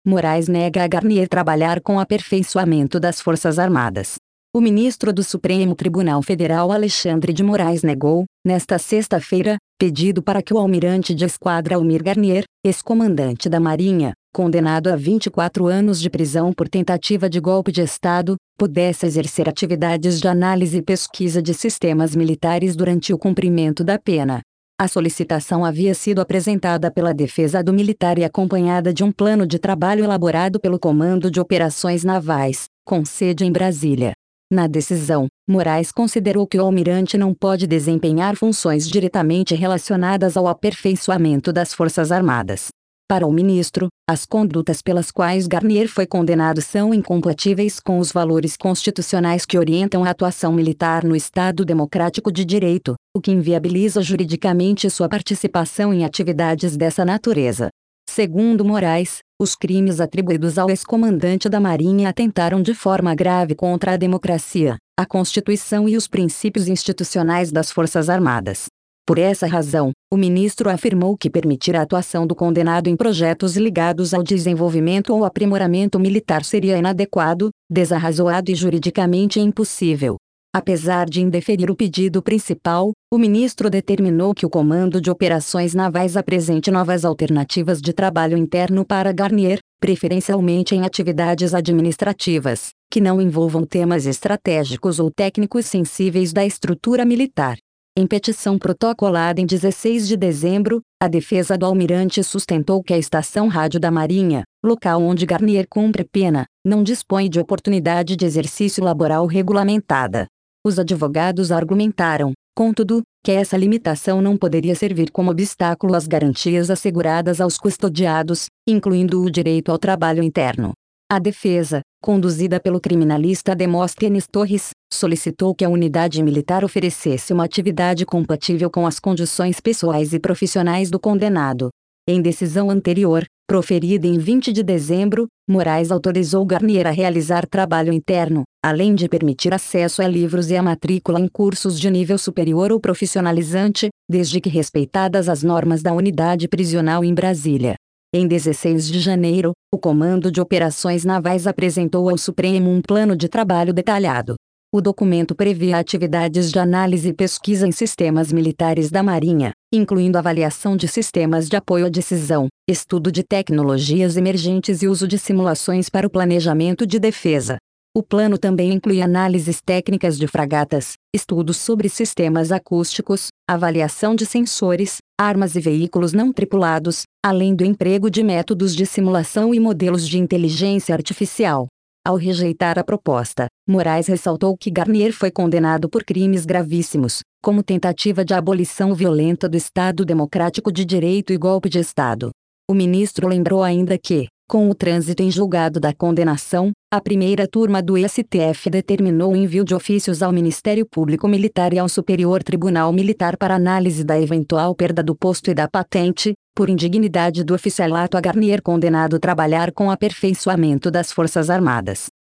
Moraes nega a Garnier trabalhar com aperfeiçoamento das Forças Armadas. O ministro do Supremo Tribunal Federal Alexandre de Moraes negou, nesta sexta-feira, pedido para que o almirante de esquadra Almir Garnier, ex-comandante da Marinha, condenado a 24 anos de prisão por tentativa de golpe de Estado, pudesse exercer atividades de análise e pesquisa de sistemas militares durante o cumprimento da pena. A solicitação havia sido apresentada pela defesa do militar e acompanhada de um plano de trabalho elaborado pelo Comando de Operações Navais, com sede em Brasília. Na decisão, Moraes considerou que o almirante não pode desempenhar funções diretamente relacionadas ao aperfeiçoamento das Forças Armadas. Para o ministro, as condutas pelas quais Garnier foi condenado são incompatíveis com os valores constitucionais que orientam a atuação militar no Estado Democrático de Direito, o que inviabiliza juridicamente sua participação em atividades dessa natureza. Segundo Moraes, os crimes atribuídos ao ex-comandante da Marinha atentaram de forma grave contra a democracia, a Constituição e os princípios institucionais das Forças Armadas. Por essa razão, o ministro afirmou que permitir a atuação do condenado em projetos ligados ao desenvolvimento ou aprimoramento militar seria inadequado, desarrazoado e juridicamente impossível. Apesar de indeferir o pedido principal, o ministro determinou que o Comando de Operações Navais apresente novas alternativas de trabalho interno para Garnier, preferencialmente em atividades administrativas, que não envolvam temas estratégicos ou técnicos sensíveis da estrutura militar. Em petição protocolada em 16 de dezembro, a defesa do almirante sustentou que a estação rádio da Marinha, local onde Garnier cumpre pena, não dispõe de oportunidade de exercício laboral regulamentada. Os advogados argumentaram, contudo, que essa limitação não poderia servir como obstáculo às garantias asseguradas aos custodiados, incluindo o direito ao trabalho interno. A defesa, conduzida pelo criminalista Demóstenes Torres, solicitou que a unidade militar oferecesse uma atividade compatível com as condições pessoais e profissionais do condenado. Em decisão anterior, proferida em 20 de dezembro, Moraes autorizou Garnier a realizar trabalho interno, além de permitir acesso a livros e a matrícula em cursos de nível superior ou profissionalizante, desde que respeitadas as normas da unidade prisional em Brasília. Em 16 de janeiro, o Comando de Operações Navais apresentou ao Supremo um plano de trabalho detalhado. O documento previa atividades de análise e pesquisa em sistemas militares da Marinha, incluindo avaliação de sistemas de apoio à decisão, estudo de tecnologias emergentes e uso de simulações para o planejamento de defesa. O plano também inclui análises técnicas de fragatas, estudos sobre sistemas acústicos, avaliação de sensores, armas e veículos não tripulados, além do emprego de métodos de simulação e modelos de inteligência artificial. Ao rejeitar a proposta, Moraes ressaltou que Garnier foi condenado por crimes gravíssimos, como tentativa de abolição violenta do Estado Democrático de Direito e golpe de Estado. O ministro lembrou ainda que, com o trânsito em julgado da condenação, a primeira turma do STF determinou o envio de ofícios ao Ministério Público Militar e ao Superior Tribunal Militar para análise da eventual perda do posto e da patente, por indignidade do oficialato a Garnier condenado a trabalhar com aperfeiçoamento das Forças Armadas.